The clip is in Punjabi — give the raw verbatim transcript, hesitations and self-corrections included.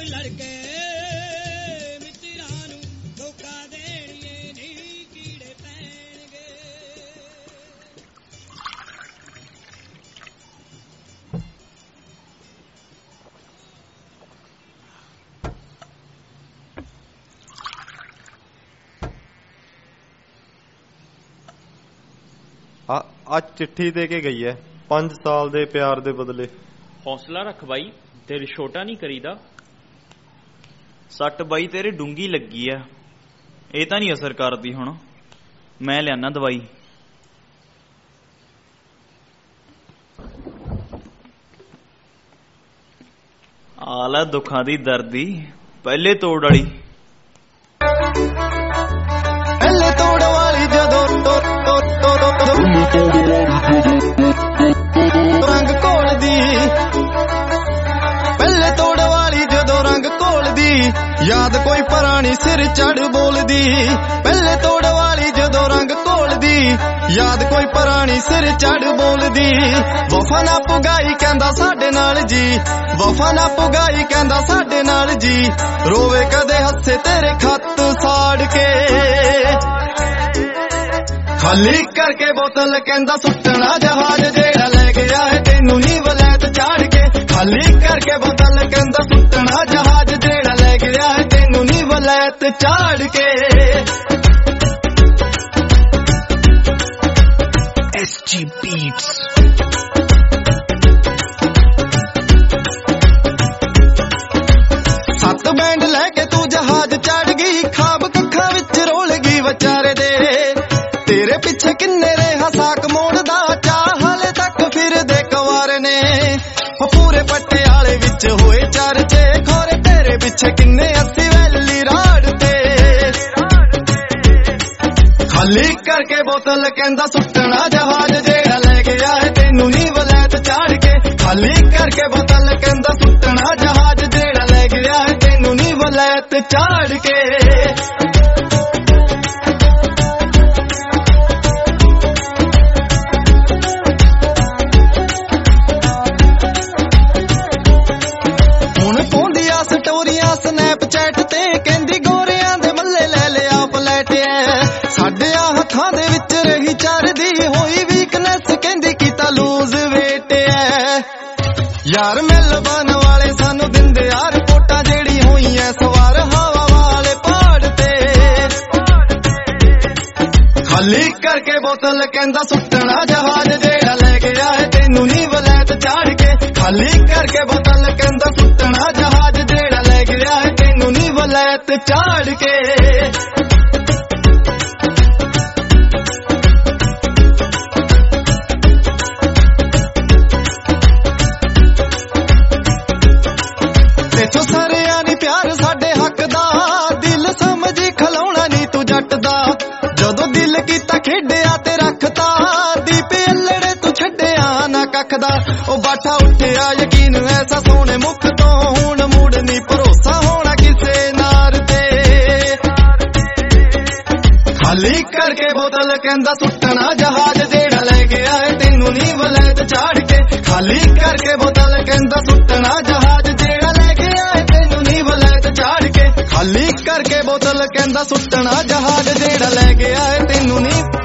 ਅੱਜ ਚਿੱਠੀ ਦੇ ਕੇ ਗਈ ਹੈ ਪੰਜ ਸਾਲ ਦੇ ਪਿਆਰ ਦੇ ਬਦਲੇ। ਹੌਸਲਾ ਰੱਖ ਬਾਈ, ਦਿਲ ਛੋਟਾ ਨਹੀਂ ਕਰੀਦਾ। ਸੱਟ ਬਾਈ ਤੇਰੇ ਡੂੰਗੀ ਲੱਗੀ ਆ, ਇਹ ਤਾਂ ਨਹੀਂ ਅਸਰ ਕਰਦੀ। ਹੁਣ ਮੈਂ ਲਿਆਣਾ ਦਵਾਈ। ਆ ਲੈ ਦੁੱਖਾਂ ਦੀ ਦਰਦੀ ਪਹਿਲੇ ਤੋੜ ਵਾਲੀ। ਪਹਿਲੇ ਤੋੜ ਵਾਲੀ ਜਦੋਂ ਰੰਗ ਘੋਲਦੀ, ਪਹਿਲੇ ਤੋੜ ਵਾਲੀ ਜਦੋਂ ਰੰਗ ਘੋਲਦੀ, ਯਾਦ ਕੋਈ ਪੁਰਾਣੀ ਸਿਰ ਚੜ ਬੋਲਦੀ। ਪਹਿਲੇ ਤੋੜ ਵਾਲੀ ਜਦੋਂ ਰੰਗ ਘੋਲਦੀ, ਯਾਦ ਕੋਈ ਪੁਰਾਣੀ ਸਿਰ ਚੜ ਬੋਲਦੀ। ਵਫਾ ਨਾ ਪੁਗਾਈ ਕਹਿੰਦਾ ਸਾਡੇ ਨਾਲ ਜੀ, ਵਫਾ ਨਾ ਪੁਗਾਈ ਕਹਿੰਦਾ ਸਾਡੇ ਨਾਲ ਜੀ। ਰੋਵੇ ਕਦੇ ਹੱਸੇ ਤੇਰੇ ਖੱਤ ਸਾੜ ਕੇ, ਖਾਲੀ ਕਰਕੇ ਬੋਤਲ ਕਹਿੰਦਾ ਸੁੱਟਣਾ ਜਹਾਜ਼ ਜਿਹੜਾ ਲੈ ਗਿਆ ਹੈ ਤੈਨੂੰ ਨੀ ਵਲੈਤ ਚਾੜ ਕੇ। ਖਾਲੀ ਕਰਕੇ ਬੋਤਲ ਕਹਿੰਦਾ ਸੁੱਟਣਾ ਜਹਾਜ਼ ਜਿਹੜਾ ਲੈ ਗਿਆ ਹੈ ਤੈਨੂੰ ਨੀ ਵਲੈਤ ਚਾੜ ਕੇ। S G Beats। ਸੱਤ ਬੈਂਡ ਲੈ ਕੇ ਤੂੰ ਜਹਾਜ਼ ਚੜ ਗਈ, ਖਾਬ ਕੱਖਾਂ ਵਿੱਚ ਰੋਲ ਗਈ ਵਿਚਾਰੇ ਦੇ। ਤੇਰੇ ਪਿੱਛੇ ਕਿੰਨੇ ਰਿਹਾ ਸਾਕ ਮੋੜਦਾ, ਚਾਹ ਹਾਲੇ ਤੱਕ ਫਿਰਦੇ ਕੁਆਰੇ ਨੇ। ਪੂਰੇ ਪਟਿਆਲੇ ਵਿੱਚ ਹੋਏ ਚਰਚੇ, ਖੋਰੇ ਤੇਰੇ ਪਿੱਛੇ ਕਿੰਨੇ ਅੱਸੀ ਵੈਲੀ ਰਾੜ ਤੇ। ਖਾਲੀ ਕਰਕੇ ਬੋਤਲ ਕਹਿੰਦਾ ਸੁੱਟਣਾ ਜਹਾਜ਼ ਜਿਹੜਾ ਲੈ ਗਿਆ ਹੈ ਤੈਨੂੰ ਨੀ ਵਲੈਤ ਚਾੜ ਕੇ। ਖਾਲੀ ਕਰਕੇ ਬੋਤਲ ਕਹਿੰਦਾ ਸੁੱਟਣਾ ਜਹਾਜ਼ ਜਿਹੜਾ ਲੈ ਗਿਆ ਹੈ ਤੈਨੂੰ ਨੀ ਵਲੈਤ ਚਾੜ ਕੇ। ਸਟੋਰੀਆਂ ਸਨੈਪਚੈਟ ਤੇ ਕਹਿੰਦੀ ਗੋਰਿਆਂ ਦੇ ਮੱਲੇ ਲੈ ਲਿਆ ਪਲੈਟਿਆ। ਸਾਡੇ ਆ ਹੱਥਾਂ ਦੇ ਵਿੱਚ ਰਹੀ ਚਰਦੀ ਹੋਈ ਵੀਕਨੈਸ, ਕਹਿੰਦੀ ਕੀਤਾ ਲੂਜ਼ ਵੇਟ ਐ। ਯਾਰ ਮਿਲਵਾਨ ਵਾਲੇ ਸਾਨੂੰ ਦਿੰਦੇ ਆ ਰਿਪੋਰਟਾਂ, ਜਿਹੜੀ ਹੋਈਆਂ ਸਵਾਰ ਹਵਾ ਵਾਲੇ ਪਹਾੜ ਤੇ। ਖਾਲੀ ਕਰਕੇ ਬੋਤਲ ਕਹਿੰਦਾ ਸੁੱਟਣਾ ਜਹਾਜ਼ ਜਿਹੜਾ ਲੈ ਗਿਆ ਹੈ ਤੈਨੂੰ ਨੀ ਵਲੈਤ ਚਾੜ ਕੇ। ਖਾਲੀ ਕਰਕੇ ਬੋਤਲ ਕਹਿੰਦਾ ਸੁੱਟਣਾ ਜਹਾਜ਼ ਜਿਹੜਾ ਲੈ ਗਿਆ ਹੈ ਤੈਨੂੰ ਨੀ ਵਲੈਤ ਚਾੜ ਕੇ। ਤੇਥੋਂ ਸਰਿਆ ਨੀ ਪਿਆਰ ਸਾਡੇ ਹੱਕ ਦਾ, ਦਿਲ ਸਮਝੀ ਖਲਾਉਣਾ ਨੀ ਤੂੰ ਜੱਟ ਦਾ। ਜਦੋਂ ਦਿਲ ਕੀਤਾ ਖੇਡਿਆ ਤੇ ਰੱਖਤਾ, ਦੀਪ ਅਲੜੇ ਤੂੰ ਛੱਡਿਆ ਨਾ ਕੱਖ ਦਾ। ਉਹ ਬਾਠਾ ਉੱਠਿਆ ਯਕੀਨ ਐਸਾ ਸੋਹਣੇ ਮੁਖ ਤੋਂ, ਹੁਣ ਮੂੜ ਨੀ ਭਰੋਸਾ ਹੋਣਾ ਕਿਸੇ ਨਾਰ ਤੇ। ਖਾਲੀ ਕਰਕੇ ਬੋਤਲ ਕਹਿੰਦਾ ਸੁੱਟਣਾ ਜਹਾਜ਼ ਜਿਹੜਾ ਲੈ ਗਿਆ ਹੈ ਤੈਨੂੰ ਨੀ ਵਲੈਤ ਚਾੜ ਕੇ। ਖਾਲੀ ਕਰਕੇ ਬੋਤਲ ਕਹਿੰਦਾ ਸੁੱਟਣਾ ਜਹਾਜ਼ ਜਿਹੜਾ ਲੈ ਗਿਆ ਹੈ ਤੈਨੂੰ ਨੀ ਵਲੈਤ ਚਾੜ ਕੇ। ਖਾਲੀ ਕਰਕੇ ਬੋਤਲ ਕਹਿੰਦਾ ਸੁੱਟਣਾ ਜਹਾਜ਼ ਜਿਹੜਾ ਲੈ ਗਿਆ ਹੈ ਤੈਨੂੰ ਨੀ